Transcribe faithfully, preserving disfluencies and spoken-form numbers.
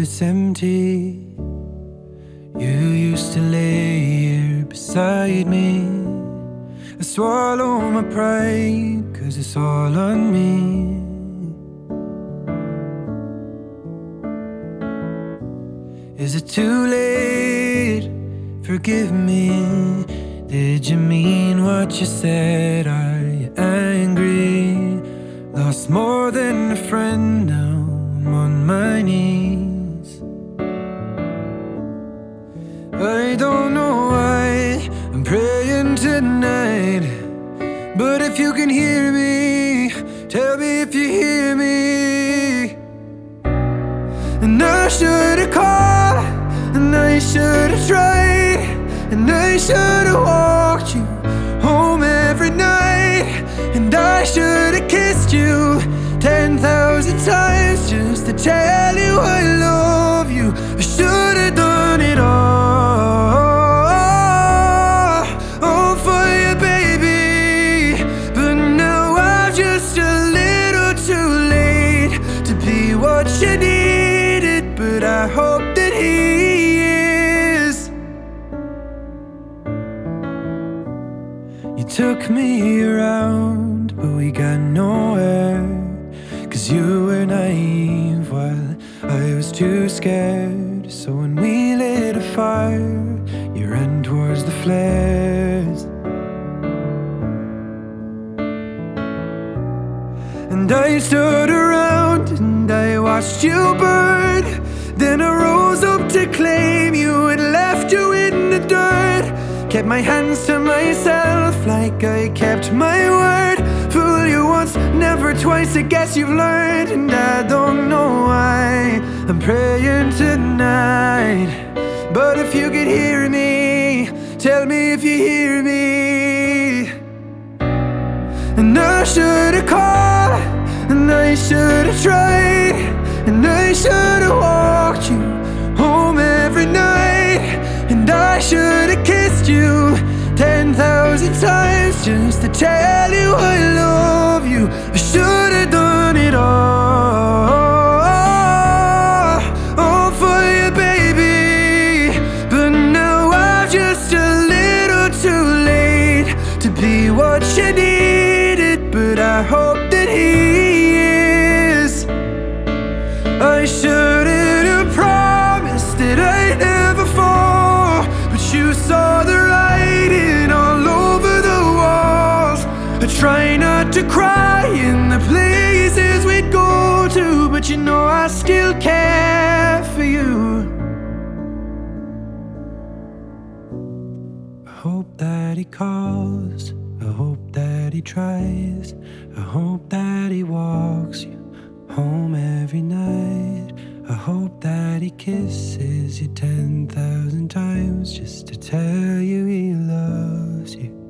it's empty. You used to lay here beside me. I swallow my pride, cause it's all on me. Is it too late? Forgive me. Did you mean what you said? Are you angry? Lost more than a friend, now I'm on my knees. I don't know why I'm praying tonight, but if you can hear me, tell me if you hear me. And I should've called, and I should've tried, and I should've walked you home every night, and I should've kissed you ten thousand times just to tell you I love you. I should've done it all, all for you, baby. But now I'm just a little too late to be what you needed, but I hope that he is. You took me around, but we got nowhere, cause you were naive while I was too scared. So when we lit a fire, you ran towards the flares. And I stood around and I watched you burn. Then I rose up to claim you and left you in the dirt. Kept my hands to myself like I kept my word. Fool you once, never twice, I guess you've learned. And I don't know why I'm praying tonight, but if you could hear me, tell me if you hear me. And I should've called, and I should've tried, and I should've walked you home every night, and I should've kissed you ten thousand times just to tell you I love you. I should've done it all, all for you, baby. But now I'm just a little too late to be what you needed, but I hope that he is. I shouldn't have promised that I'd never fall, but you saw the writing all over the walls. I try not to cry in the places we'd go to, but you know I still care for you. I hope that he calls, I hope that he tries, I hope that he walks you home every night. I hope that he kisses you ten thousand times just to tell you he loves you.